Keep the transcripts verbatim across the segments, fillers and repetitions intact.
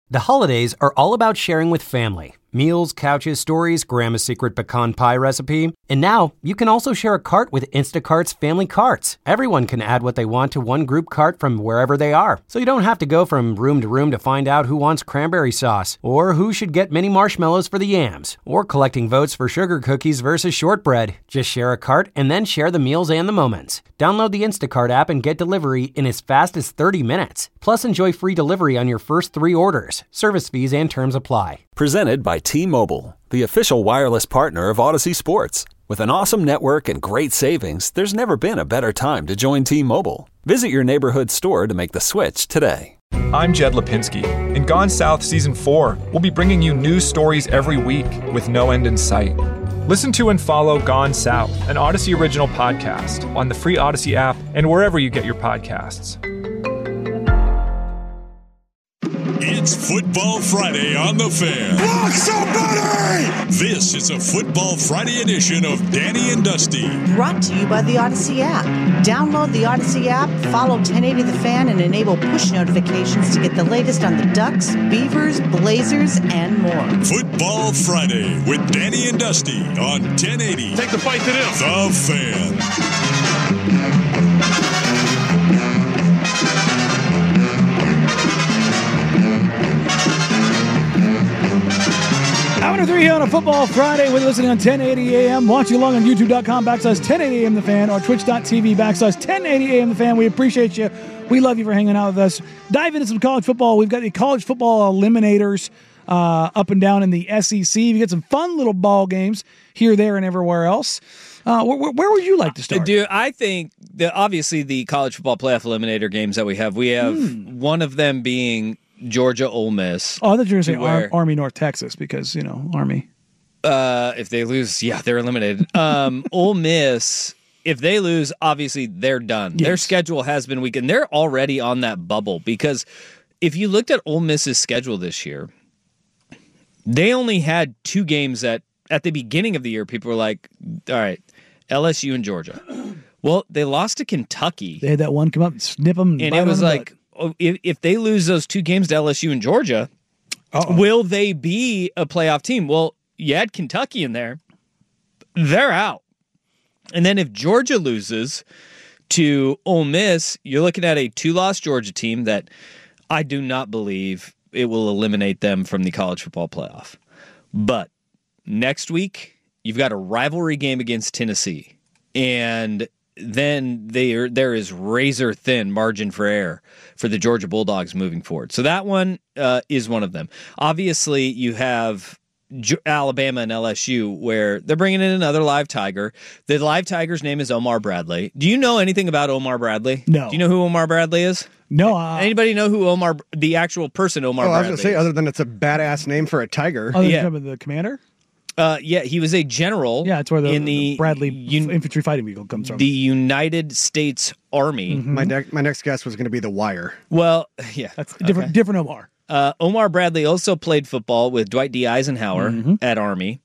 The holidays are all about sharing with family. Meals, couches, stories, Grandma's secret pecan pie recipe. And now, you can also share a cart with Instacart's Family Carts. Everyone can add what they want to one group cart from wherever they are. So you don't have to go from room to room to find out who wants cranberry sauce, or who should get mini marshmallows for the yams, or collecting votes for sugar cookies versus shortbread. Just share a cart and then share the meals and the moments. Download the Instacart app and get delivery in as fast as thirty minutes. Plus, enjoy free delivery on your first three orders. Service fees and terms apply. Presented by T-Mobile, the official wireless partner of Odyssey Sports. With an awesome network and great savings, there's never been a better time to join T-Mobile. Visit your neighborhood store to make the switch today. I'm Jed Lipinski. In Gone South Season four, we'll be bringing you news stories every week with no end in sight. Listen to and follow Gone South, an Odyssey original podcast, on the free Odyssey app and wherever you get your podcasts. It's Football Friday on The Fan. Block somebody! This is a Football Friday edition of Danny and Dusty. Brought to you by the Odyssey app. Download the Odyssey app, follow ten eighty The Fan, and enable push notifications to get the latest on the Ducks, Beavers, Blazers, and more. Football Friday with Danny and Dusty on ten eighty. Take the fight to them. The Fan. Hour three here on a Football Friday. We're listening on ten eighty A M. Watching along on YouTube.com backslash 1080 AM The Fan or Twitch.tv backslash 1080 A M The Fan. We appreciate you. We love you for hanging out with us. Dive into some college football. We've got the college football eliminators uh, up and down in the S E C. We got some fun little ball games here, there, and everywhere else. Uh, where, where would you like to start? Dude, I think that obviously the college football playoff eliminator games that we have, we have hmm. one of them being Georgia Ole Miss. Oh, I thought you were going to say Ar- Army North Texas because, you know, Army. Uh, if they lose, yeah, they're eliminated. Um, Ole Miss, if they lose, obviously they're done. Yes. Their schedule has been weak, and they're already on that bubble because if you looked at Ole Miss's schedule this year, they only had two games that at the beginning of the year, people were like, all right, L S U and Georgia. Well, they lost to Kentucky. They had that one come up and snip them. And it was like, If, if they lose those two games to L S U and Georgia, Uh-oh. will they be a playoff team? Well, you had Kentucky in there. They're out. And then if Georgia loses to Ole Miss, you're looking at a two-loss Georgia team that I do not believe it will eliminate them from the college football playoff. But next week, you've got a rivalry game against Tennessee. And then there there is razor thin margin for error for the Georgia Bulldogs moving forward. So that one uh, is one of them. Obviously, you have J- Alabama and L S U where they're bringing in another live tiger. The live tiger's name is Omar Bradley. Do you know anything about Omar Bradley? No. Do you know who Omar Bradley is? No. Uh, Anybody know who Omar, the actual person Omar oh, Bradley is? I was going to say, other than it's a badass name for a tiger. Other yeah. than the commander? Uh, yeah, he was a general. Yeah, it's where the, in the, the Bradley un, infantry fighting vehicle comes from. The United States Army. Mm-hmm. My, ne- my next guess was going to be The Wire. Well, yeah. That's different, okay. different Omar. Uh, Omar Bradley also played football with Dwight D. Eisenhower mm-hmm. at Army.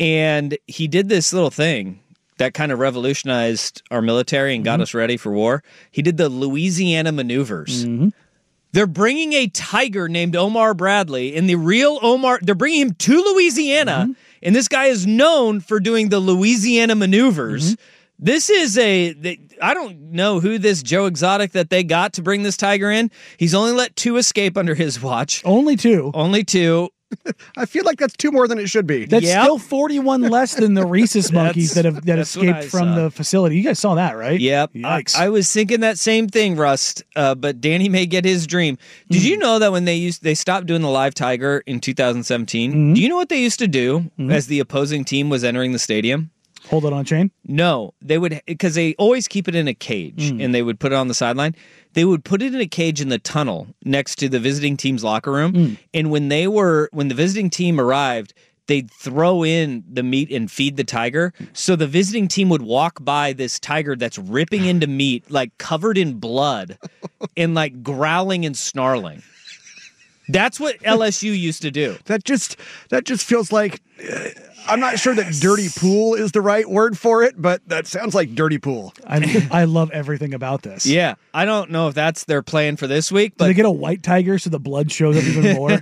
And he did this little thing that kind of revolutionized our military and got mm-hmm. us ready for war. He did the Louisiana maneuvers. Mm-hmm. They're bringing a tiger named Omar Bradley, and the real Omar, they're bringing him to Louisiana, mm-hmm. and this guy is known for doing the Louisiana maneuvers. Mm-hmm. This is a, they, I don't know who this Joe Exotic that they got to bring this tiger in. He's only let two escape under his watch. Only two. Only two. I feel like that's two more than it should be. That's yep. still forty-one less than the rhesus monkeys that have that escaped from saw. the facility. You guys saw that, right? Yep. Yikes. I, I was thinking that same thing, Rust. Uh, but Danny may get his dream. Did mm. you know that when they used they stopped doing the live tiger in two thousand seventeen? Mm-hmm. Do you know what they used to do mm-hmm. as the opposing team was entering the stadium? Hold it on a chain? No, they would, because they always keep it in a cage, mm. and they would put it on the sideline. They would put it in a cage in the tunnel next to the visiting team's locker room. Mm. And when they were, when the visiting team arrived, they'd throw in the meat and feed the tiger. So the visiting team would walk by this tiger that's ripping into meat, like covered in blood, and like growling and snarling. That's what L S U used to do. That just that just feels like uh, I'm not sure that dirty pool is the right word for it, but that sounds like dirty pool. I, I love everything about this. Yeah, I don't know if that's their plan for this week, but Do they get a white tiger so the blood shows up even more?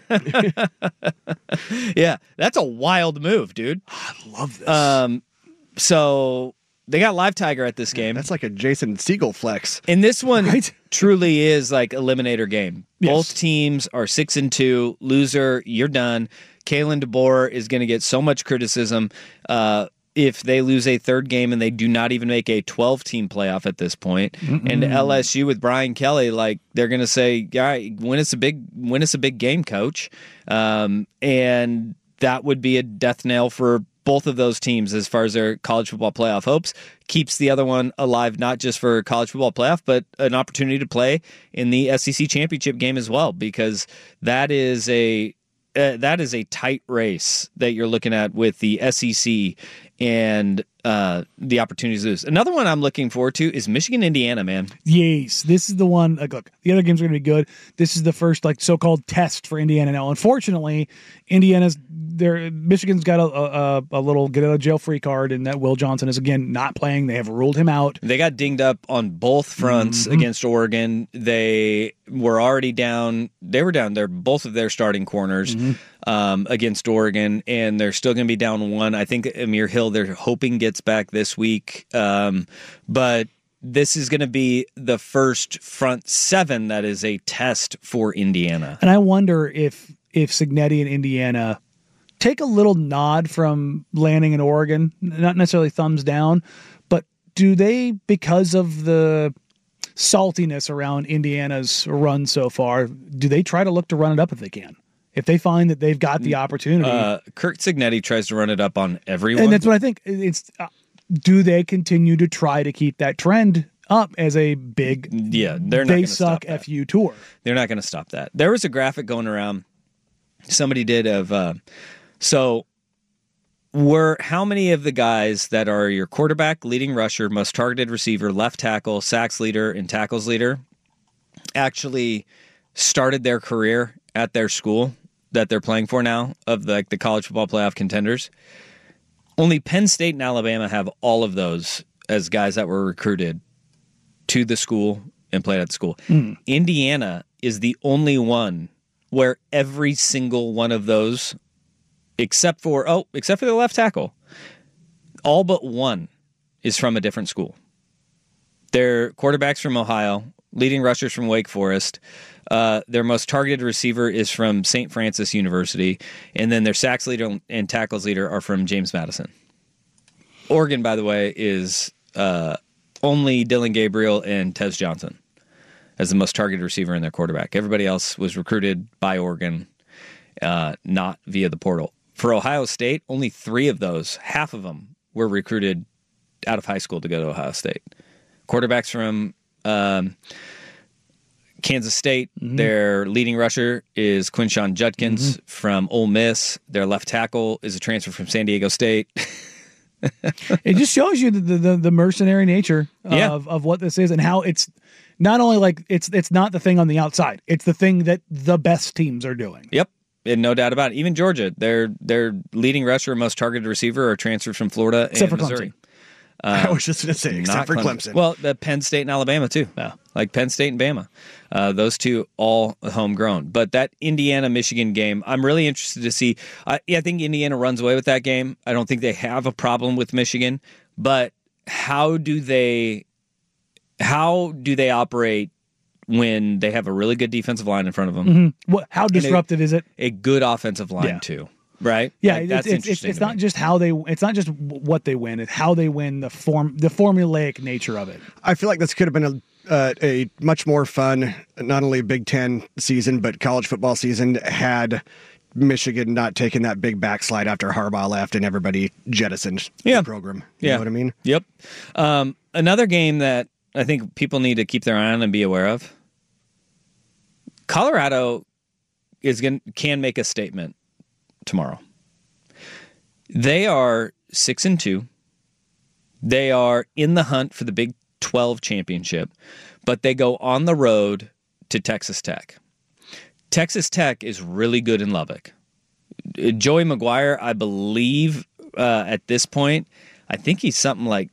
yeah, that's a wild move, dude. I love this. Um, so they got live tiger at this game. That's like a Jason Segel flex. And this one Right? truly is like eliminator game. Yes. Both teams are six and two. Loser, you're done. Kalen DeBoer is going to get so much criticism uh, if they lose a third game and they do not even make a twelve-team playoff at this point. Mm-mm. And L S U with Brian Kelly, like they're going to say, "Yeah, win us a big, win us a big game, coach," um, and that would be a death knell for both of those teams as far as their college football playoff hopes. Keeps the other one alive, not just for college football playoff, but an opportunity to play in the S E C championship game as well, because that is a uh, that is a tight race that you're looking at with the S E C and uh, the opportunities to lose. Another one I'm looking forward to is Michigan, Indiana, man. Yes, this is the one. Like, look, the other games are going to be good. This is the first like so-called test for Indiana now. Unfortunately, Indiana's there. Michigan's got a, a, a little get out of jail free card, and that Will Johnson is again not playing. They have ruled him out. They got dinged up on both fronts mm-hmm. against Oregon. They were already down. They were down there both of their starting corners mm-hmm. um, against Oregon, and they're still going to be down one. I think Amir Hill, they're hoping gets back this week, um, but this is going to be the first front seven that is a test for Indiana. And I wonder if if Cignetti and Indiana take a little nod from landing in Oregon, not necessarily thumbs down, but do they, because of the saltiness around Indiana's run so far, do they try to look to run it up if they can? If they find that they've got the opportunity. Uh, Kirk Cignetti tries to run it up on everyone. And that's what I think. It's uh, do they continue to try to keep that trend up as a big yeah, they're not they gonna suck stop F U tour? They're not going to stop that. There was a graphic going around somebody did of uh, so were how many of the guys that are your quarterback, leading rusher, most targeted receiver, left tackle, sacks leader, and tackles leader actually started their career at their school that they're playing for now, of the, like the college football playoff contenders? Only Penn State and Alabama have all of those as guys that were recruited to the school and played at the school. Mm. Indiana is the only one where every single one of those, except for oh, except for the left tackle, all but one is from a different school. Their quarterback's from Ohio, leading rushers from Wake Forest. Uh, their most targeted receiver is from Saint Francis University, and then their sacks leader and tackles leader are from James Madison. Oregon, by the way, is uh, only Dylan Gabriel and Tez Johnson as the most targeted receiver in their quarterback. Everybody else was recruited by Oregon, uh, not via the portal. For Ohio State, only three of those, half of them, were recruited out of high school to go to Ohio State. Quarterbacks from um, Kansas State, mm-hmm. their leading rusher is Quinshon Judkins mm-hmm. from Ole Miss. Their left tackle is a transfer from San Diego State. It just shows you the the, the mercenary nature of, yeah. of what this is and how it's not only like it's it's not the thing on the outside. It's the thing that the best teams are doing. Yep. And no doubt about it. Even Georgia, their their leading rusher, most targeted receiver, are transferred from Florida except and for Missouri. Clemson. Uh, I was just going to say, except for Clemson. Clemson. Well, the Penn State and Alabama, too. Yeah. Like Penn State and Bama. Uh, those two all homegrown. But that Indiana-Michigan game, I'm really interested to see. I, yeah, I think Indiana runs away with that game. I don't think they have a problem with Michigan. But how do they how do they operate when they have a really good defensive line in front of them? Mm-hmm. What, how disruptive a, is it? A good offensive line, yeah. too. Right? Yeah, like, it's it's, it's, it's not me. just how they it's not just what they win, it's how they win, the form the formulaic nature of it. I feel like this could have been a uh, a much more fun, not only Big Ten season, but college football season had Michigan not taken that big backslide after Harbaugh left and everybody jettisoned yeah. the program. You yeah. know what I mean? Yep. Um, another game that I think people need to keep their eye on and be aware of. Colorado is going can make a statement tomorrow. They are six and two. They are in the hunt for the Big twelve championship, but they go on the road to Texas Tech. Texas Tech is really good in Lubbock. Joey McGuire, I believe, uh, at this point. I think he's something like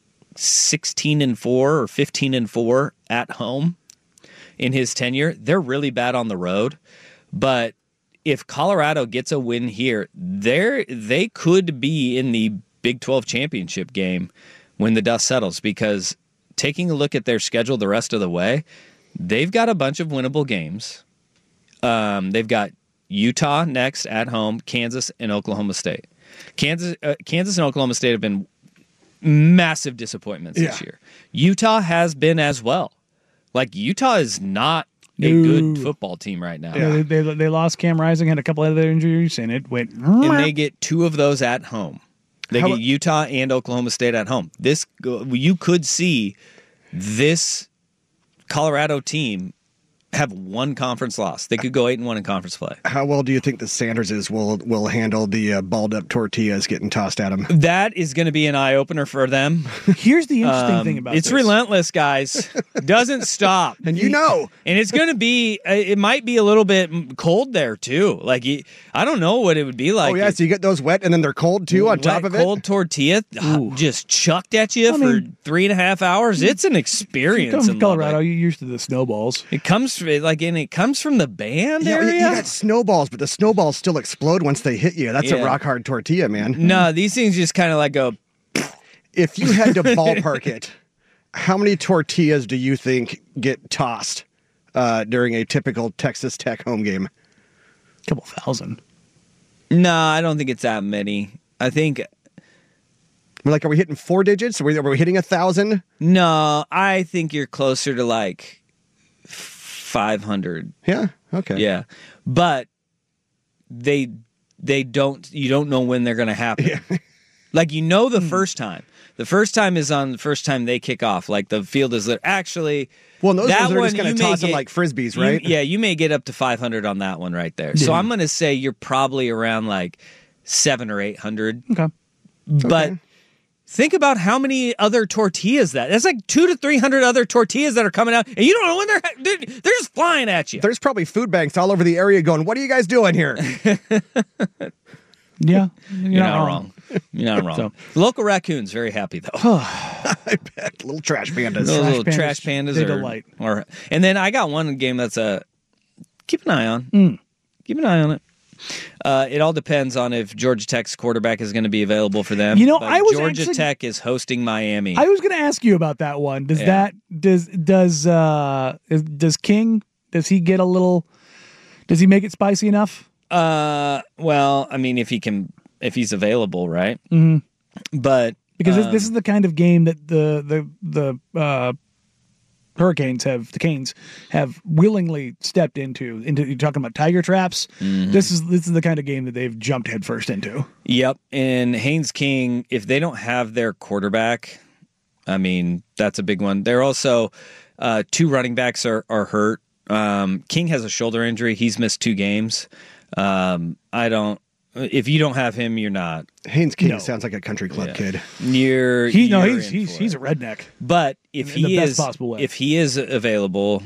sixteen and four or fifteen and four at home in his tenure. They're really bad on the road, but if Colorado gets a win here, they they could be in the Big twelve championship game when the dust settles, because taking a look at their schedule the rest of the way, they've got a bunch of winnable games. Um, they've got Utah next at home, Kansas, and Oklahoma State. Kansas, uh, Kansas and Oklahoma State have been massive disappointments Yeah. this year. Utah has been as well. Like, Utah is not a No. good football team right now. Yeah, they, they they lost Cam Rising, had a couple other injuries, and it went. And they get two of those at home. They How- get Utah and Oklahoma State at home. This you could see this Colorado team have one conference loss. They could go eight and one in conference play. How well do you think the Sanderses will will handle the uh, balled up tortillas getting tossed at them? That is going to be an eye opener for them. Here's the interesting Um, thing about it's this. relentless, guys. Doesn't stop. And you know, And it's going to be, uh, it might be a little bit cold there too. Like, you, I don't know what it would be like. oh yeah, so you get those wet and then they're cold too on top Wet, of it. cold tortilla uh, just chucked at you I for mean- three and a half hours. It's an You experience. come in from Colorado, Lubbock. you're used to the snowballs. It comes from, like, and it comes from the band Yeah, you- area. you got snowballs, but the snowballs still explode once they hit you. That's Yeah. a rock hard tortilla, man. No, these things just kind of like go. If you had to ballpark it, how many tortillas do you think get tossed uh, during a typical Texas Tech home game? A couple thousand. No, I don't think it's that many. I think We're like, are we hitting four digits? Are we, are we hitting a thousand? no. I think you're closer to like five hundred. Yeah. Okay. Yeah, but they they don't. You don't know when they're going to happen. Like, you know, the first time. The first time is on the first time they kick off. Like, the field is lit. Actually, Well, those that ones are one, just going you to may toss them get- like frisbees, you- right? yeah, you may get up to five hundred on that one right there. So Yeah. I'm going to say you're probably around like seven or eight hundred. Okay. But think about how many other tortillas that. That's like two to three hundred other tortillas that are coming out, and you don't know when they're they're, they're just flying at you. There's probably food banks all over the area going, what are you guys doing here? Yeah, You're, you're not, wrong. You're not wrong. So- Local raccoons very happy though. I bet. Little trash pandas. Those Trash little pandas, trash pandas they are, delight. are. And then I got one game that's a keep an eye on. Mm. Keep an eye on it. Uh, it all depends on if Georgia Tech's quarterback is going to be available for them. You know, But I was Georgia actually- Tech is hosting Miami. I was going to ask you about that one. Does Yeah. that does does uh is, does King does he get a little? Does he make it spicy enough? uh, well, I mean, if he can, if he's available, right? Mhm. But Because this, um, this is the kind of game that the the the uh, Hurricanes have the Canes have willingly stepped into. Into you're talking about tiger traps. Mm-hmm. This is this is the kind of game that they've jumped headfirst into. Yep. And Haynes King, if they don't have their quarterback, I mean, that's a big one. They're also, uh, two running backs are, are hurt. Um, King has a shoulder injury. He's missed two games. Um, I don't, if you don't have him, you're not. Haynes King No. sounds like a country club Yeah. kid. You're, He no, you're he's in he's for he's it. a redneck. But if in the he best is, possible way. if he is available,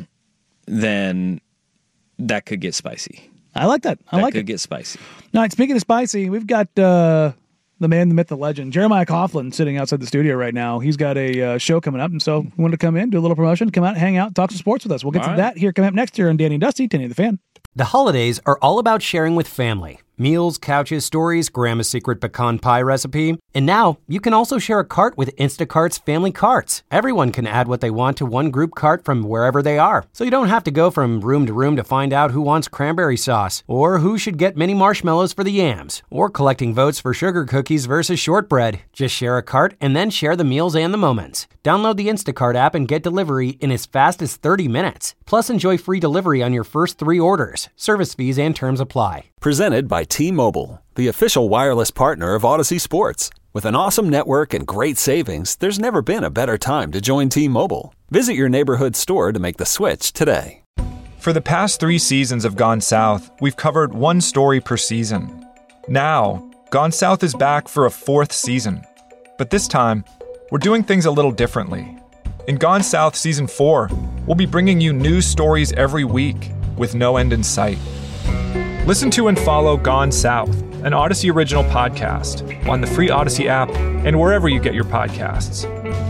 then that could get spicy. I like that. I that like could it. get spicy. All right, speaking of spicy, we've got uh, the man, the myth, the legend, Jeremiah Coughlin, sitting outside the studio right now. He's got a uh, show coming up, and so we wanted to come in, do a little promotion, come out, hang out, talk some sports with us. We'll get All to right. that here coming up next year on Danny and Dusty, Danny the Fan. The holidays are all about sharing with family. Meals, couches, stories, Grandma's secret pecan pie recipe. And now you can also share a cart with Instacart's family carts. Everyone can add what they want to one group cart from wherever they are. So you don't have to go from room to room to find out who wants cranberry sauce, or who should get mini marshmallows for the yams, or collecting votes for sugar cookies versus shortbread. Just share a cart and then share the meals and the moments. Download the Instacart app and get delivery in as fast as thirty minutes. Plus, enjoy free delivery on your first three orders. Service fees and terms apply. Presented by T-Mobile, the official wireless partner of Odyssey Sports. With an awesome network and great savings, there's never been a better time to join T-Mobile. Visit your neighborhood store to make the switch today. For the past three seasons of Gone South, we've covered one story per season. Now, Gone South is back for a fourth season. But this time, we're doing things a little differently. In Gone South Season four, we'll be bringing you new stories every week with no end in sight. Listen to and follow Gone South, an Odyssey original podcast on the free Odyssey app and wherever you get your podcasts.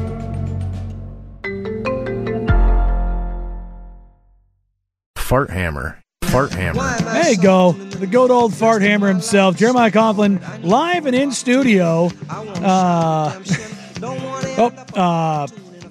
Fart Hammer. Fart Hammer. There you go. The good old Fart Hammer himself, Jeremiah Conklin, live and in studio. Uh, oh, uh,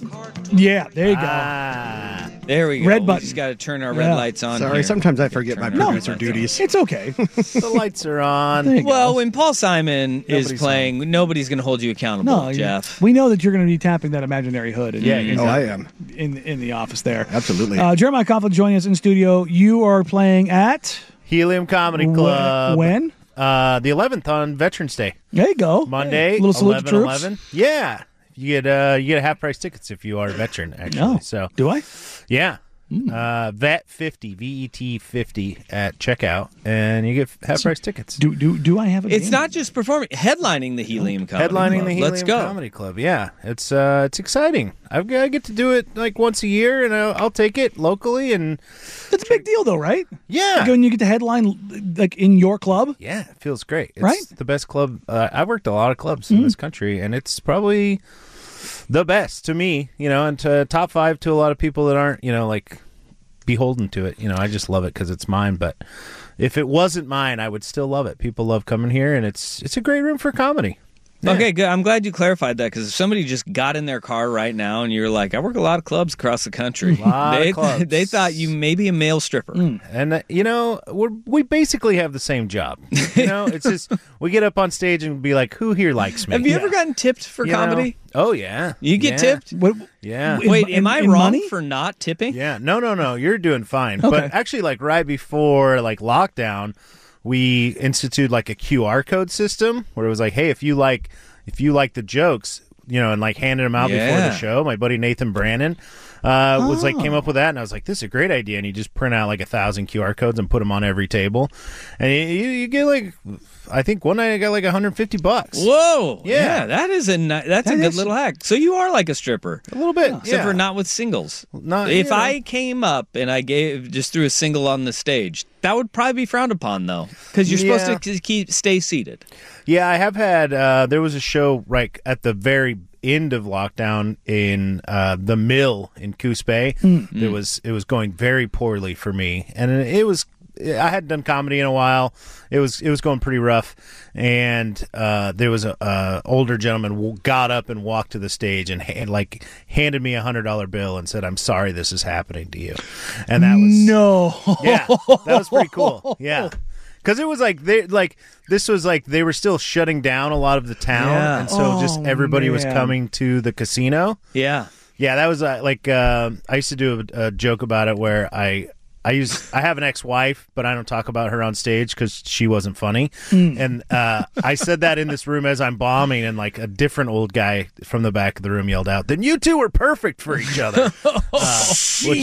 yeah, there you go. Ah, there we go. Red we button. just got to turn our red Yeah. lights on. Sorry, here. sometimes I forget my Turn our producer red lights duties. It's okay. The lights are on. There you go. Well, when Paul Simon is Nobody's playing, nobody's going to hold you accountable, No, you- Jeff. we know that you're going to be tapping that imaginary hood. In, Yeah, in, you in Oh, the- I am. in in the office there. Absolutely. Uh, Jeremiah Conklin joining us in studio. You are playing at Helium Comedy Club. when? Uh, the eleventh on Veterans Day. There you go. Monday, Hey, little salute to eleven troops. eleven. Yeah. You get uh you get half price tickets if you are a veteran, actually. No, So do I? yeah. Uh, V E T fifty, V E T fifty at checkout, and you get half price tickets. Do do do I have a? It's game? not just performing, headlining the Helium Comedy Headlining Club. the Helium Let's go. Comedy Club. Yeah, it's uh, it's exciting. I've got, I get to do it like once a year, and I'll, I'll take it locally. And That's a big deal, though, right? yeah, Like when you get to headline, like in your club. yeah, it feels great. It's Right? the best club. Uh, I've worked a lot of clubs in this country, and it's probably the best to me. You know, and to top five to a lot of people that aren't, you know, like beholden to it. You know, I just love it because it's mine. But if it wasn't mine, I would still love it. People love coming here, and it's it's a great room for comedy. Yeah. Okay, good. I'm glad you clarified that because if somebody just got in their car right now and you're like, I work a lot of clubs across the country. Lot of they, clubs. they thought you may be a male stripper. And uh, you know, we we basically have the same job. You know, it's just we get up on stage and be like, "Who here likes me?" Have you ever gotten tipped for You know? comedy? Oh yeah, You get Yeah. tipped? What, Yeah, In- Wait, in- am I in wrong money? for not tipping? yeah. No, no, no. You're doing fine. Okay. But actually, like right before like lockdown, we instituted like a Q R code system where it was like, "Hey, if you like, if you like the jokes." You know, and like handed them out before Yeah. the show. My buddy Nathan Brannon uh, was like Oh. came up with that, and I was like, "This is a great idea." And you just print out like a thousand Q R codes and put them on every table, and you, you, you get like, I think one night I got like one hundred fifty bucks. Whoa. Yeah. Yeah, that is a ni- that's That a good is- little hack. So you are like a stripper. A little bit, Except yeah. for not with singles. Not- if you know. I came up and I gave just threw a single on the stage, that would probably be frowned upon though, because you're Yeah. supposed to keep stay seated. Yeah, I have had. Uh, there was a show right at the very end of lockdown in uh, the Mill in Coos Bay. It was it was going very poorly for me, and it was. I hadn't done comedy in a while. It was it was going pretty rough, and uh, there was a, a older gentleman w- got up and walked to the stage and ha- like handed me a hundred dollar bill and said, "I'm sorry this is happening to you," and that was No. yeah, that was pretty cool. Yeah, because it was like they like this was like they were still shutting down a lot of the town, Yeah. and so Oh, just everybody was man. coming to the casino. Yeah. Yeah, that was uh, like uh, I used to do a, a joke about it where I. I use I have an ex-wife, but I don't talk about her on stage because she wasn't funny. And uh, I said that in this room as I'm bombing, and like a different old guy from the back of the room yelled out, "Then you two were perfect for each other." uh, which,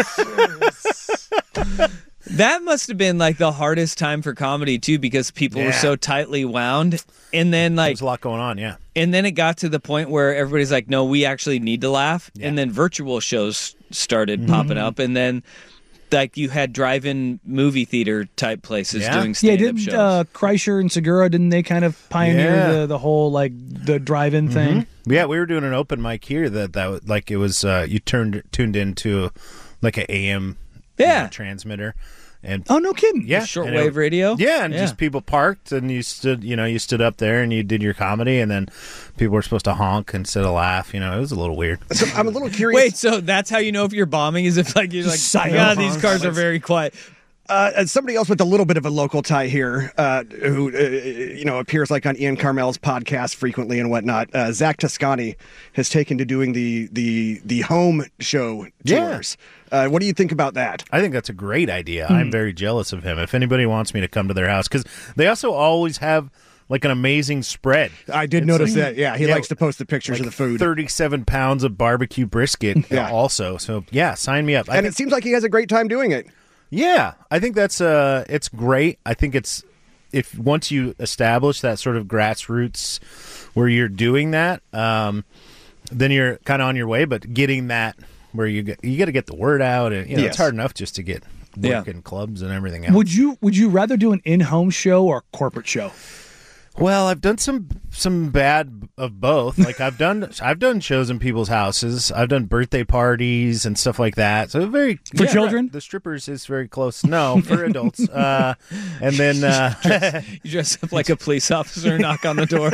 That must have been like the hardest time for comedy too, because people were Yeah. so tightly wound. And then like there's a lot going on. Yeah. and then it got to the point where everybody's like, no, we actually need to laugh. Yeah. And then virtual shows started popping up, and then like you had drive-in movie theater type places Yeah. doing Yeah, stand-up didn't shows. uh, Kreischer and Segura, didn't they kind of pioneer Yeah. the, the whole like the drive-in thing? Yeah, we were doing an open mic here that that was- like it was uh, you turned tuned into like an A M you Yeah. know, transmitter, and Oh, no kidding. yeah, shortwave and it- radio? Yeah, and Yeah. just people parked and you stood, you know, you stood up there and you did your comedy, and then people were supposed to honk instead of laugh. You know, it was a little weird. So I'm a little curious. Wait, so that's how you know if you're bombing is if like you're like, Silent yeah, these honks. cars are very quiet. Uh, as somebody else with a little bit of a local tie here, uh, who uh, you know appears like on Ian Carmel's podcast frequently and whatnot, uh, Zach Toscani has taken to doing the the the home show Yeah. tours. Uh, what do you think about that? I think that's a great idea. I'm very jealous of him. If anybody wants me to come to their house, because they also always have like an amazing spread. I did It's notice like- that. Yeah, he Yeah, likes to post the pictures like of the food, thirty-seven pounds of barbecue brisket. Yeah. Also, so yeah, sign me up. I and think- it seems like he has a great time doing it. Yeah, I think that's uh, it's great. I think it's if once you establish that sort of grassroots where you're doing that, um, then you're kind of on your way. But getting that where you get, you got to get the word out, and you know Yes. it's hard enough just to get work Yeah. in clubs and everything else. Would you Would you rather do an in-home show or a corporate show? Well, I've done some some bad of both. Like I've done I've done shows in people's houses. I've done birthday parties and stuff like that. So very For yeah, children? right. The strippers is very close. No, for adults. Uh, and then uh, You dress up like a police officer and knock on the door.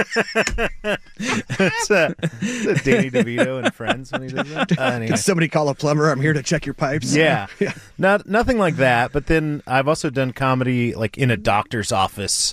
it's, a, it's a Danny DeVito and Friends when he does that. Uh, anyway. Did somebody call a plumber? I'm here to check your pipes. Yeah. yeah. Not nothing like that. But then I've also done comedy like in a doctor's office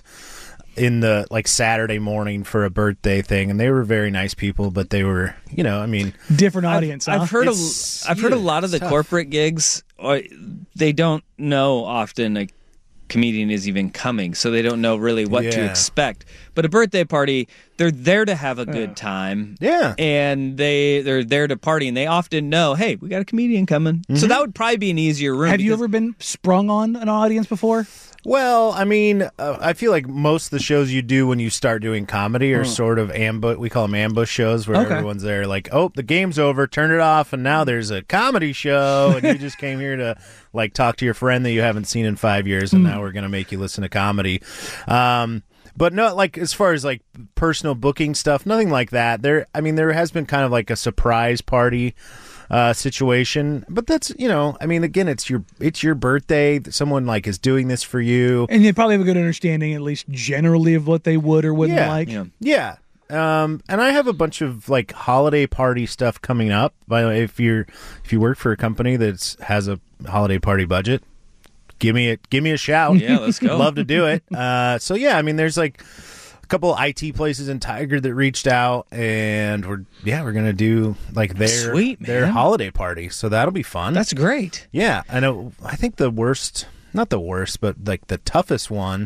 in the like Saturday morning for a birthday thing, and they were very nice people, but they were, you know, I mean, Different audience. I've, huh? I've heard a, It's- I've heard a yeah, lot of the it's tough. corporate gigs. uh, They don't know often a comedian is even coming, so they don't know really what to Yeah. expect. But a birthday party, they're there to have a good time. Yeah. and they they're there to party, and they often know, hey, we got a comedian coming. So that would probably be an easier room. Have you because- ever been sprung on an audience before? Well, I mean, uh, I feel like most of the shows you do when you start doing comedy are sort of ambush. We call them ambush shows, where Okay. everyone's there like, oh, the game's over, turn it off, and now there's a comedy show, and you just came here to like talk to your friend that you haven't seen in five years, and now we're gonna make you listen to comedy. Um, but no, like as far as like personal booking stuff, nothing like that. There, I mean, there has been kind of like a surprise party uh, situation, but that's, you know, I mean, again, it's your it's your birthday. Someone like is doing this for you. And they probably have a good understanding, at least generally, of what they would or wouldn't Yeah. like. Yeah. Yeah. Um, and I have a bunch of like holiday party stuff coming up. By the way, if you're if you work for a company that has a holiday party budget, give me a give me a shout. Yeah, let's go. Love to do it. Uh, so yeah, I mean, there's like a couple of I T places in Tiger that reached out, and we're yeah we're gonna do like their Sweet, man. their holiday party. So that'll be fun. That's great. Yeah, I know. I think the worst, not the worst, but like the toughest one,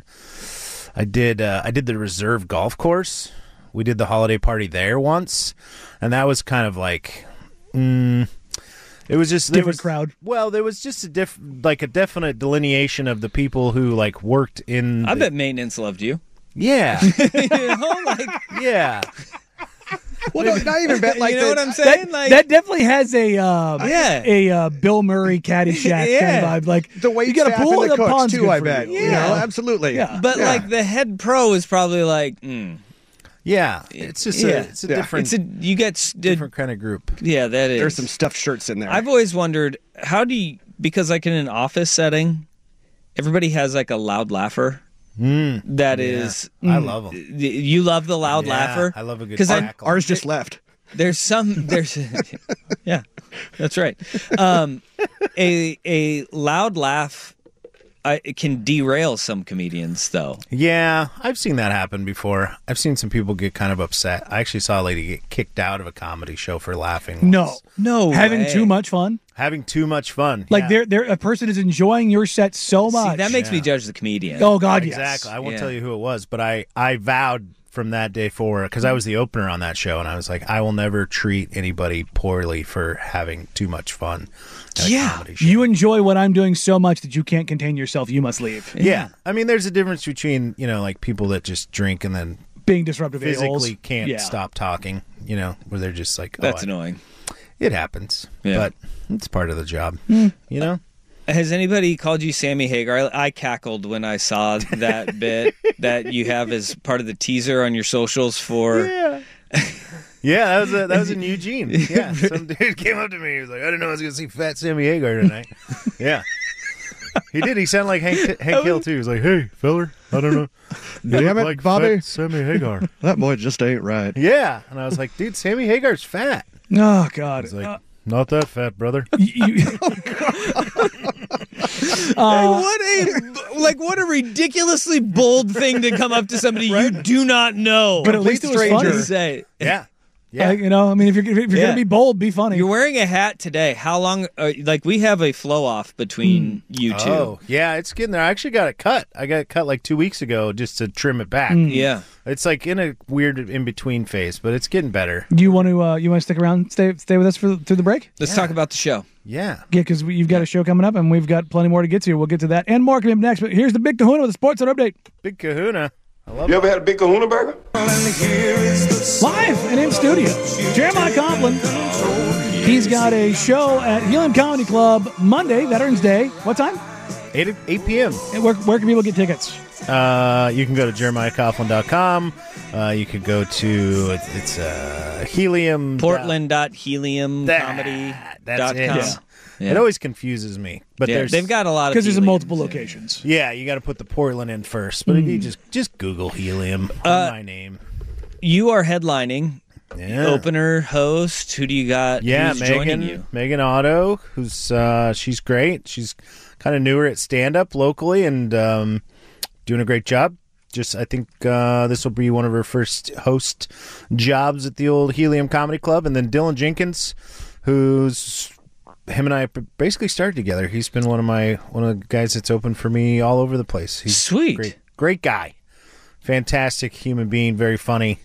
I did. Uh, I did the reserve golf course. We did the holiday party there once, and that was kind of like, mm, it was just there Different was- crowd. Well, there was just a diff, like a definite delineation of the people who like worked in. I the- bet maintenance loved you. Yeah, You know, like, yeah. Well, no, not even bet like you know the- what I'm saying? That, like, that definitely has a um, Yeah. a uh, Bill Murray Caddyshack Yeah. kind of vibe. Like The wait you got a staff pool and and the a cooks pond's too. good I for bet. you. You know, absolutely. Yeah. but Yeah. like the head pro is probably like, mm, Yeah, it's just Yeah. a it's a Yeah. different it's a you get s- did- different kind of group. yeah, that is. There's some stuffed shirts in there. I've always wondered how do you, because like in an office setting, everybody has like a loud laugher. Mm, That is, I love them. you love the loud Yeah, laugher. I love a good 'Cause I- cackle. Ours just left. There's some there's yeah, that's right. Um, a a loud laugh I, it can derail some comedians though. Yeah, I've seen that happen before. I've seen some people get kind of upset. I actually saw a lady get kicked out of a comedy show for laughing. No, once. No, having way. too much fun. Having too much fun. Like yeah. they're they're a person is enjoying your set so much. See, that makes me Yeah. judge the comedian. oh God, yes. Exactly. I won't Yeah. tell you who it was, but I, I vowed from that day forward, because I was the opener on that show, and I was like, I will never treat anybody poorly for having too much fun at a Yeah. comedy show. You enjoy what I'm doing so much that you can't contain yourself. You must leave. yeah. I mean, there's a difference between, you know, like people that just drink and then Being disruptive physically a-holes. can't Yeah. stop talking, you know, where they're just like, oh, That's I- annoying. It happens, Yeah. but it's part of the job, Hmm. you know? Has anybody called you Sammy Hagar? I, I cackled when I saw that bit that you have as part of the teaser on your socials for. Yeah. Yeah, that was a, that was in Eugene. Yeah, some dude came up to me. He was like, "I didn't know I was going to see Fat Sammy Hagar tonight." Yeah, he did. He sounded like Hank Hank Hill too. He was like, "Hey, feller, I don't know, you Damn look it, like Bobby. Fat Sammy Hagar." That boy just ain't right. Yeah, and I was like, "Dude, Sammy Hagar's fat." Oh God. He's like, Uh, "Not that fat, brother." you- Uh, What a like what a ridiculously bold thing to come up to somebody you do not know. But at least it was Complete funny. stranger. Say. Yeah, yeah. uh, you know, I mean, if you're if you're Yeah. gonna be bold, be funny. You're wearing a hat today. How long? Uh, like we have a flow off between you two. Oh, yeah, it's getting there. I actually got it cut. I got it cut like two weeks ago just to trim it back. Yeah. It's like in a weird in between phase, but it's getting better. Do you want to uh, you want to stick around, stay stay with us for through the break? Let's talk about the show. Yeah. Yeah, because you've got a show coming up, and we've got plenty more to get to. We'll get to that and more coming up next. But here's the Big Kahuna with a Sports Center update. Big Kahuna. I love You it. ever had a big kahuna burger? Live and in studio, Jeremiah Coughlin. He's got a show at Helium Comedy Club Monday, Veterans Day. What time? eight p.m. And where, where can people get tickets? Uh, you can go to jeremiah coughlin dot com. Uh, you could go to, it's, it's uh, Helium. Portland dot helium comedy dot com. That's it. Yeah. It always confuses me. But yeah, there's, they've got a lot of because there's multiple yeah. locations. Yeah, you got to put the Portland in first. But Mm. if you just, just Google Helium, Uh, my name. You are headlining. Yeah. Opener, host. Who do you got? Yeah, who's joining Megan. you? Megan Otto, who's uh, she's great. She's kind of newer at stand up locally and um, doing a great job. Just I think uh, this will be one of her first host jobs at the old Helium Comedy Club. And then Dylan Jenkins, who's him and I basically started together. He's been one of my one of the guys that's opened for me all over the place. He's Sweet, great, great guy, fantastic human being, very funny.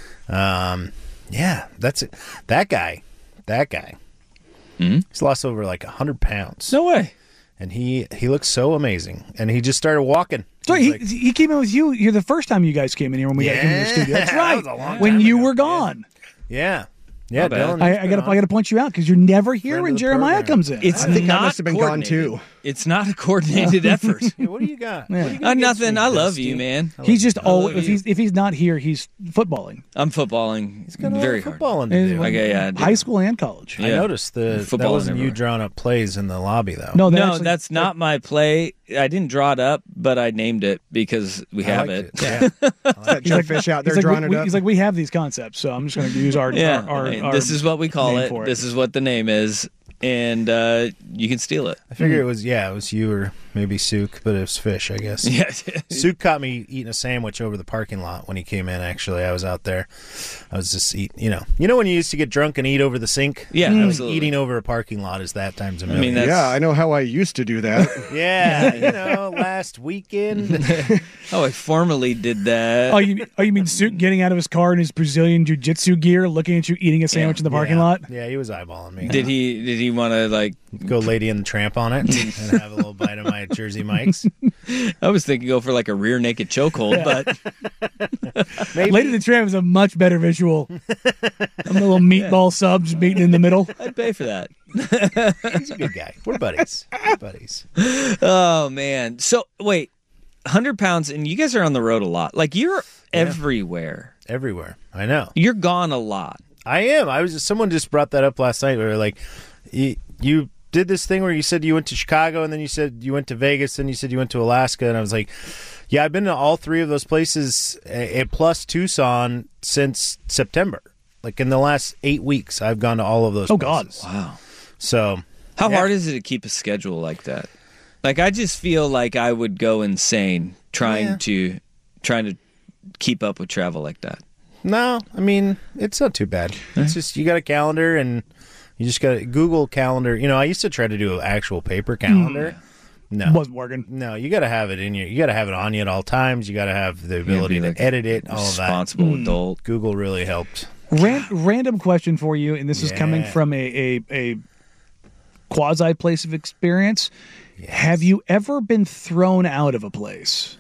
Um, yeah, that's it. That guy, that guy. Mm-hmm. He's lost over like a hundred pounds. No way. And he he looks so amazing. And he just started walking. So he, like, he came in with you here the first time you guys came in here when we got him in the studio. That's that right. was a long When time you ago. were gone. yeah, yeah. bad. Dylan, I, I got to I got to point you out because you're never here Friend when of the Jeremiah program. comes in. It's I think I not must have been gone, coordinated. too. It's not a coordinated effort. Yeah, what do you got? Yeah. What do you got Uh, against nothing. me, I love Dusty? you, man. He's just I oh love if you. he's if he's not here, he's footballing. I'm footballing. He's got a lot very of hard. footballing to And do. Okay, yeah, I do. high school and college. I Yeah. noticed the that Football wasn't you everywhere. drawing up plays in the lobby though. No, that No, actually- that's not my play. I didn't draw it up, but I named it because we I have liked it. Yeah. That He's like- Jugfish out there he's like, drawing we, it we- up. He's like, we have these concepts, so I'm just going to use our, Yeah, our, our, I mean, our this is what we call name it. for it. This is what the name is, and uh, you can steal it. I figure it was yeah, it was you or maybe Sook, but it was Fish, I guess. Yeah, Sook caught me eating a sandwich over the parking lot when he came in. Actually, I was out there. I was just eating. You know, you know when you used to get drunk and eat over the sink. Yeah, I was absolutely. eating over a parking lot is that times a I million. mean, that's, yeah, I know how I used to do that. yeah, you know, last weekend. oh, I formally did that. Oh, you, oh, you mean Suk getting out of his car in his Brazilian jiu-jitsu gear, looking at you eating a sandwich Yeah. in the parking yeah. lot? Yeah, he was eyeballing me. Did he? Did he want to like? Go Lady and the Tramp on it and have a little bite of my Jersey Mike's? I was thinking go for like a rear naked chokehold, but Maybe. Lady the Tramp is a much better visual. A little meatball subs meeting in the middle. I'd pay for that. He's a good guy. We're buddies. We're buddies. Oh man. So wait, hundred pounds, and you guys are on the road a lot. Like you're everywhere. Everywhere. I know. You're gone a lot. I am. I was. Someone just brought that up last night. Where like, you, you did this thing where you said you went to Chicago, and then you said you went to Vegas, and you said you went to Alaska, and I was like, yeah, I've been to all three of those places, a, a plus Tucson since September. Like in the last eight weeks, I've gone to all of those. Oh, God. places. Wow. So How yeah. hard is it to keep a schedule like that? Like I just feel like I would go insane trying Yeah. to trying to keep up with travel like that. No, I mean, it's not too bad. It's just you got a calendar and you just got to Google calendar. You know, I used to try to do an actual paper calendar. No. Wasn't working. No, you got to have it in your you got to have it on you at all times. You got to have the ability be like to edit it, all of that. Responsible adult. Google really helped. Ran- random question for you, and this is coming Yeah. from a, a, a quasi place of experience. Have you ever been thrown out of a place?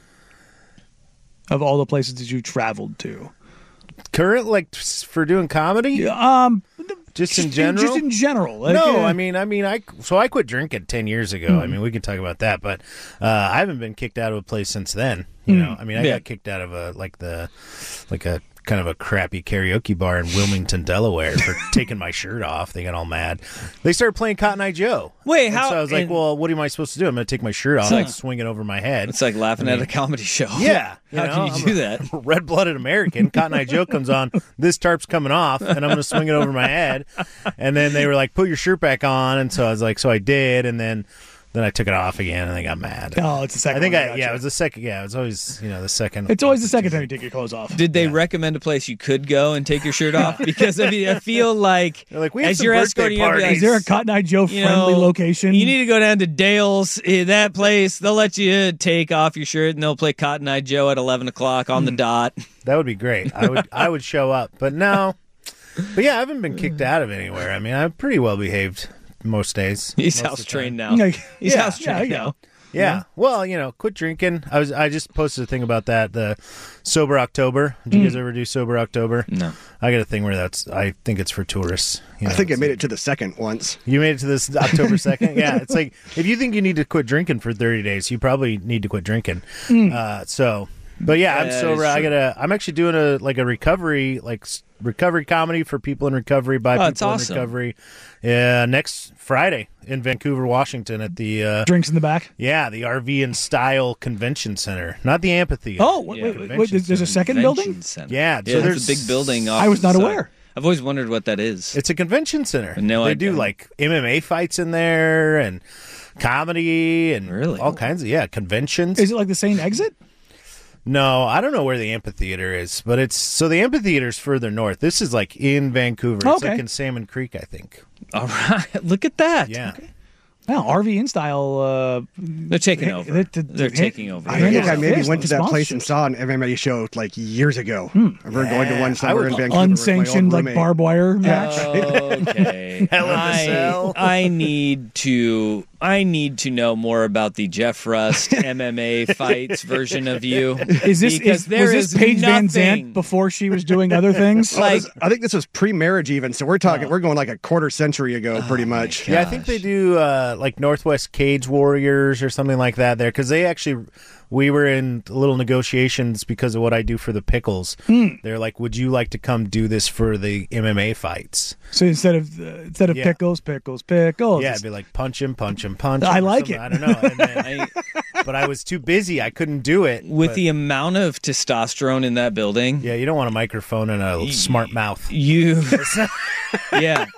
Of all the places that you traveled to? Current like for doing comedy? Um, Just in general? Just in general. Like, no, uh, I mean, I mean, I so I quit drinking ten years ago. Mm. I mean, we can talk about that, but uh, I haven't been kicked out of a place since then. You Mm. know, I mean, I Yeah. got kicked out of a like the like a kind of a crappy karaoke bar in Wilmington, Delaware, for taking my shirt off. They got all mad. They started playing Cotton Eye Joe. Wait, And how- So I was like, and- well, what am I supposed to do? I'm going to take my shirt off, like swing it over my head. It's like laughing I mean, at a comedy show. Yeah, you How know, can you I'm do a that? Red-blooded American. Cotton Eye Joe comes on. This tarp's coming off, and I'm going to swing it over my head. And then they were like, "Put your shirt back on." And so I was like, "So I did." And then, then I took it off again, and they got mad. Oh, it's the second I think one I that got yeah, you. it was the second. Yeah, it was always you know the second. It's always the second time you take your clothes off. Did they recommend a place you could go and take your shirt off? Because I mean, I feel like They're like, "We have as some you're birthday escorting, you'll be parties." like, Is there a Cotton Eye Joe you friendly know, location? You need to go down to Dale's, eh, that place. They'll let you take off your shirt and they'll play Cotton Eye Joe at eleven o'clock on the dot. That would be great. I would I would show up, but no. But yeah, I haven't been kicked out of anywhere. I mean, I'm pretty well behaved most days. He's most of house the time. trained now. Yeah, He's yeah, house yeah, trained yeah. now. Yeah. know? Well, you know, quit drinking. I was I just posted a thing about that. The Sober October. Did you Mm. guys ever do Sober October? No. I got a thing where that's. I think it's for tourists. You know, I think I it's made like- it to the second once. You made it to this October second? Yeah, it's like if you think you need to quit drinking for thirty days, you probably need to quit drinking. Mm. Uh, so, but yeah, I'm Yeah, sober. it's I true. gotta. I'm actually doing a like a recovery, like s- recovery comedy for people in recovery by Oh, people that's in awesome. recovery. Yeah, next Friday in Vancouver, Washington, at the uh, Drinks in the back. yeah the R V and Style Convention Center, not the amphitheater. Oh, wait, wait, wait, wait, there's a second Convention building? Center. Yeah, yeah so there's there's- a big building. Off I was to the not side. aware. I've always wondered what that is. It's a convention center. No they idea. do like M M A fights in there and comedy and Really? all kinds of yeah conventions. Is it like the same exit? No, I don't know where the amphitheater is, but it's so the amphitheater's further north. This is like in Vancouver. It's Okay. like in Salmon Creek, I think. All right, look at that. Yeah. Well, R V in style. Uh, They're taking over. they- they- They're they- taking over. I think I maybe Yes, went to the that place and sponsorships. saw an M M A show like years ago. I remember going to one somewhere in Vancouver. with my old Unsanctioned, like roommate. barbed wire match. Okay. Hell in a I, Cell. I need to I need to know more about the Jeff Rust M M A fights version of you. Is this because is, there was this is Paige Van nothing. Zandt before she was doing other things? Oh, this- I think this was pre-marriage even, so we're talking. We're going like a quarter century ago, pretty much. Yeah, I think they do uh, like Northwest Cage Warriors or something like that there because they actually. We were in little negotiations because of what I do for the pickles. Hmm. They're like, "Would you like to come do this for the M M A fights?" So instead of uh, instead of Yeah. pickles, pickles, pickles. Yeah, it'd be like punch him, punch him, punch. I him or like something. it. I don't know. And then, but I was too busy. I couldn't do it. With but- the amount of testosterone in that building, yeah, you don't want a microphone and a smart mouth. you yeah.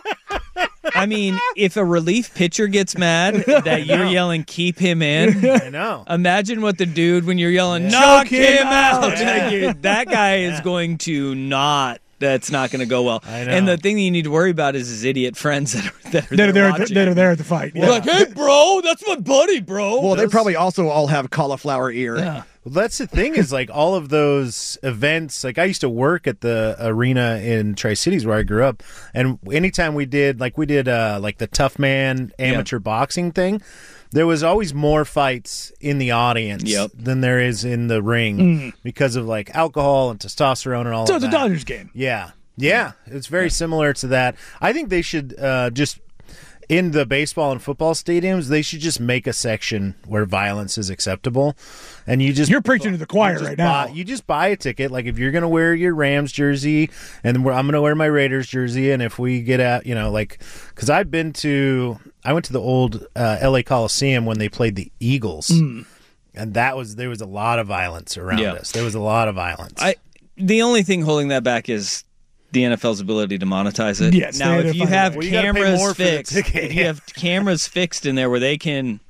I mean, if a relief pitcher gets mad that you're yelling, keep him in. I know. Imagine what the dude when you're yelling, Yeah. knock Choke him him out. out. Like, you- that guy is going to not. That's not going to go well. I know. And the thing that you need to worry about is his idiot friends that are, that are that are there there. watching. That are there at the fight. We're Yeah. like, hey, bro, that's my buddy, bro. Well, they probably also all have cauliflower ear. Yeah. Well, that's the thing is like all of those events. Like I used to work at the arena in Tri-Cities where I grew up, and anytime we did like we did uh, like the Tough Man amateur boxing thing, there was always more fights in the audience Yep. than there is in the ring because of like alcohol and testosterone and all So of it's a that. Dodgers game. Yeah. Yeah. It's very similar to that. I think they should uh, just, in the baseball and football stadiums, they should just make a section where violence is acceptable. And you just. You're preaching to the choir you just right now. buy- you just buy a ticket. Like if you're going to wear your Rams jersey and we're, I'm going to wear my Raiders jersey. And if we get out, you know, like, because I've been to, I went to the old uh, L A Coliseum when they played the Eagles. Mm. And that was, there was a lot of violence around Yeah. us. There was a lot of violence. I the only thing holding that back is the N F L's ability to monetize it. Yes, now, they- if they're you finding have a way. Well, you gotta pay cameras more for the fixed, ticket, if you yeah. have cameras fixed in there where they can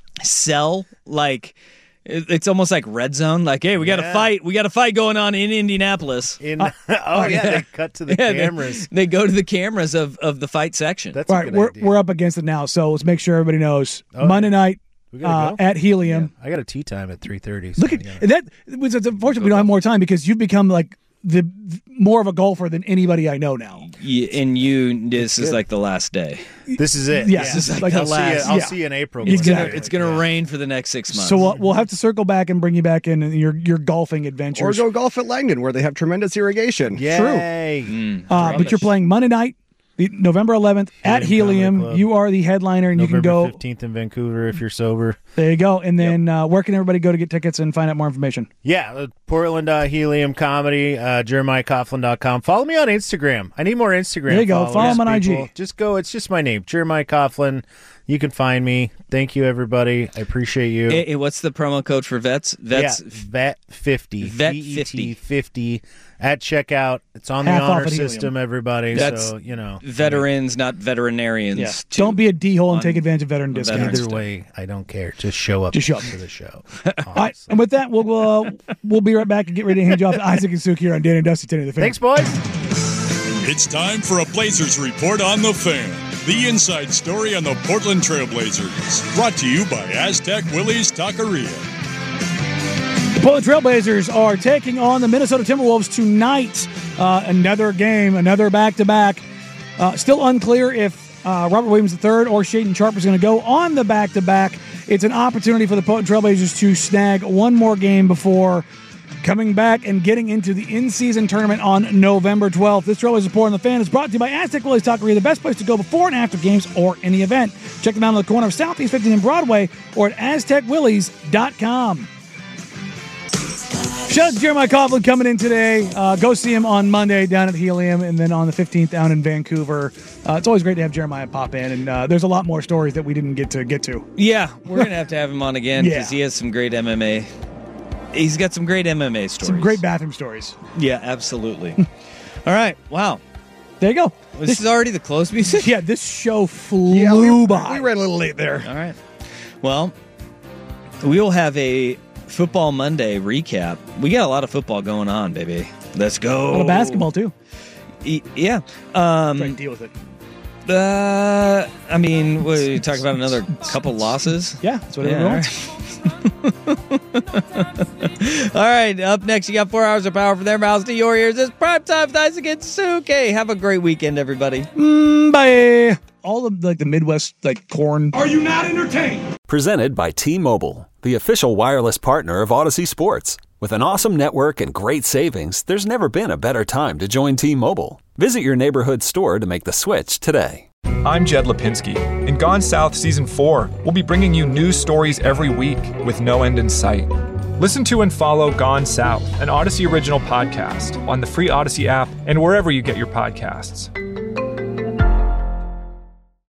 sell, like, it- it's almost like Red Zone. Like, hey, we got a Yeah. fight. We got a fight going on in Indianapolis. In, oh, yeah, they cut to the Yeah, they- cameras. They, go to the cameras of, of the fight section. That's All a right, good we're idea. we're up against it now, so let's make sure everybody knows. Oh, Monday night We gotta uh, go? at Helium. I got a tea time at three thirty. Look at that. It's, it's unfortunate we don't have more time because you've become like the more of a golfer than anybody I know now. You, and you, this is good. like the last day. This is it. Yeah, Yeah. this is like I'll, the see, you, last- I'll yeah. see you in April. It's It's gonna, Exactly. it's gonna Yeah. rain for the next six months. So we'll, we'll have to circle back and bring you back in your your golfing Or adventures. go golf at Langdon, where they have tremendous irrigation. Yay. Mm, uh, but you're playing Monday night, the November eleventh at Helium Comedy Helium. Club. You are the headliner, and November you can go. fifteenth in Vancouver if you're sober. There you go. And then uh, where can everybody go to get tickets and find out more information? Yeah, uh, Portland uh, Helium Comedy, uh, Jeremiah Coughlin dot com. Follow me on Instagram. I need more Instagram. There you go. followers, Follow him on I G. people. Just go. It's just my name, Jeremiah Coughlin. You can find me. Thank you, everybody. I appreciate you. Eh, eh, what's the promo code for vets? Vets. yeah, Vet fifty. Vet V E T fifty. fifty at checkout. It's on Half the off honor at Helium. system, everybody. That's so, you know. Veterans, not veterinarians. Yeah. too. Don't be a d-hole and on take advantage of veteran discounts. veterans. Either way, I don't care. Just show up. Just show up. to the show. All right, and with that, we'll we'll, uh, we'll be right back and get ready to hand you off to Isaac and Suk here on Dan and Dusty ten of the Fan. Thanks, boys. It's time for a Blazers report on the Fan. The inside story on the Portland Trailblazers. Brought to you by Aztec Willie's Taqueria. The Portland Trailblazers are taking on the Minnesota Timberwolves tonight. Uh, another game, another back-to-back. Uh, still unclear if uh, Robert Williams the third or Shaden Sharp is going to go on the back-to-back. It's an opportunity for the Portland Trailblazers to snag one more game before coming back and getting into the in-season tournament on November twelfth. This Trailblazers Report on the Fan is brought to you by Aztec Willie's Taqueria, the best place to go before and after games or any event. Check them out on the corner of Southeast fifteenth and Broadway or at aztec willies dot com. Shout out to Jeremiah Coughlin coming in today. Uh, go see him on Monday down at Helium and then on the fifteenth down in Vancouver. Uh, it's always great to have Jeremiah pop in, and uh, there's a lot more stories that we didn't get to get to. Yeah, we're going to have to have him on again because Yeah. he has some great M M A. He's got some great M M A stories. Some great bathroom stories. Yeah, absolutely. All right, wow. There you go. This, This- is already the close music? Yeah, this show flew Yeah, we, by. we ran a little late there. All right. Well, we will have a Football Monday recap. We got a lot of football going on, baby. Let's go. A lot of basketball, too. E- yeah. Um, Try to deal with it. uh, I mean, what, you talk about another couple losses? Yeah, that's what Yeah, everyone all wants. All right, up next, you got four hours of power from their mouths to your ears. It's primetime Thighs Against Suke. Have a great weekend, everybody. Mm, bye. All of like the Midwest, like corn. Are you not entertained? Presented by T-Mobile, the official wireless partner of Odyssey Sports. With an awesome network and great savings, there's never been a better time to join T-Mobile. Visit your neighborhood store to make the switch today. I'm Jed Lipinski. In Gone South Season four, we'll be bringing you news stories every week with no end in sight. Listen to and follow Gone South, an Odyssey original podcast, on the free Odyssey app and wherever you get your podcasts.